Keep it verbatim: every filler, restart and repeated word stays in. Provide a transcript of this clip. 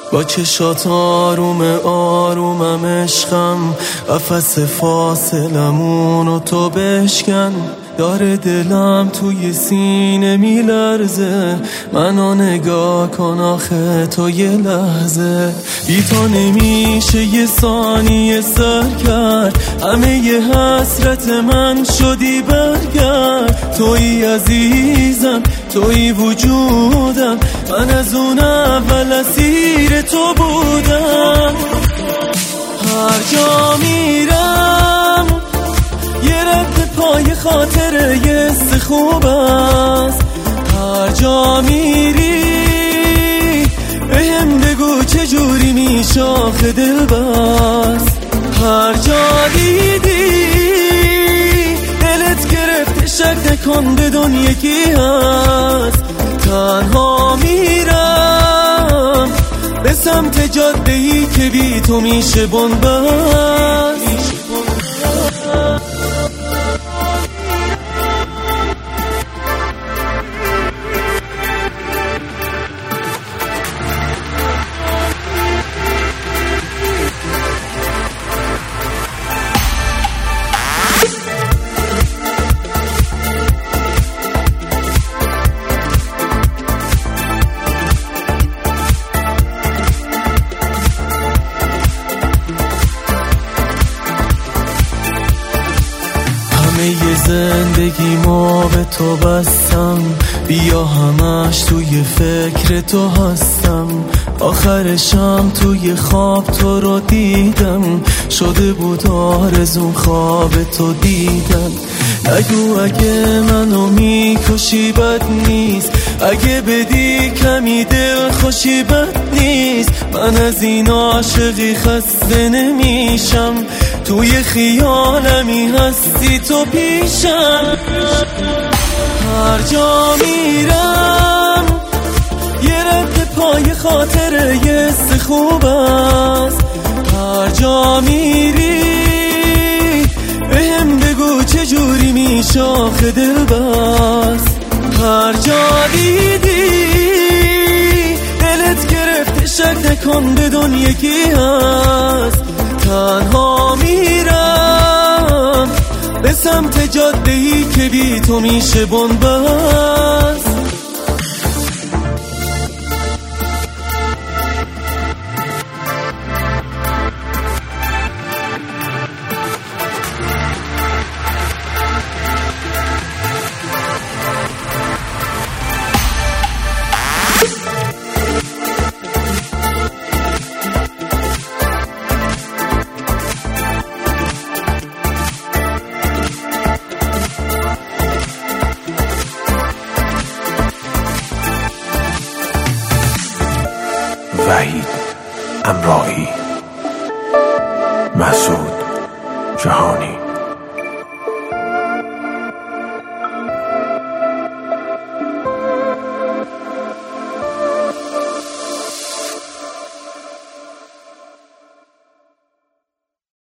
با چشات آروم آرومم عشقم، قفس فاصلمونو تو بشکن. داره دلم توی سینه میلرزه، منو نگاه کن آخه تو یه لحظه. بی تو نمیشه یه ثانیه سر کرد، همه ی حسرت من شدی برگرد. توی عزیزم توی وجودم، من از اون اول اسیر تو بودم. هر جا میرم یه رد پای خاطر یه حس خوب است. هر جا میری بهم بگو چجوری میشه آخه دل بست. هر جا دیدی دلت گرفته شک نکن بدون یکی هست. تنها میرم به سمت جاده‌ای که بی تو میشه بنبست. همه زندگی ما به تو بستم، بیا همش توی فکر تو هستم. آخرشم توی خواب تو رو دیدم، شده بود آرزوم خواب تو دیدم. نگو اگه منو میکشی بد نیست، اگه بدی کمی دل خوشی بد نیست. من از این عاشقی خسته نمیشم، توی خیالمی هستی تو پیشم. هر جا میرم یه رد پای خاطر یه حس خوب است. هر جا میری بهم بگو چجوری میشه آخه دل بست. هر جا دیدی دلت گرفته شک نکن بدون یکی هست. تنها میرم به سمت جاده‌ای که بی تو میشه بنبست. وحید امرائی، مسعود جهانی.